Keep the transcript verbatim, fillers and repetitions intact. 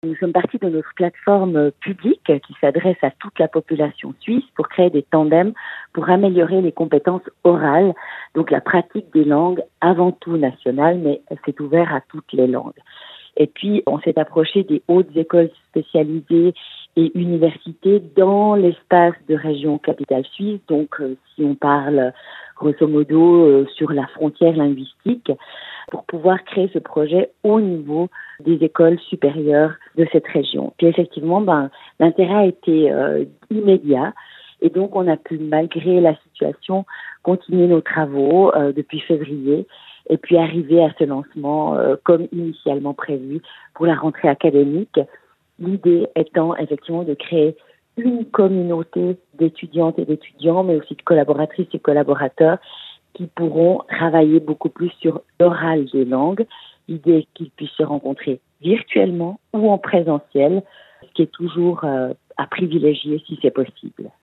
Nous sommes partis de notre plateforme publique qui s'adresse à toute la population suisse pour créer des tandems pour améliorer les compétences orales, donc la pratique des langues avant tout nationales, mais c'est ouvert à toutes les langues. Et puis, on s'est approché des hautes écoles spécialisées et universités dans l'espace de région capitale suisse. Donc, euh, si on parle grosso modo euh, sur la frontière linguistique, pour pouvoir créer ce projet au niveau des écoles supérieures de cette région. Puis effectivement, ben, l'intérêt a été euh, immédiat. Et donc, on a pu, malgré la situation, continuer nos travaux euh, depuis février et puis arriver à ce lancement euh, comme initialement prévu pour la rentrée académique. L'idée étant effectivement de créer une communauté d'étudiantes et d'étudiants, mais aussi de collaboratrices et collaborateurs qui pourront travailler beaucoup plus sur l'oral des langues. L'idée est qu'ils puissent se rencontrer virtuellement ou en présentiel, ce qui est toujours euh, à privilégier si c'est possible.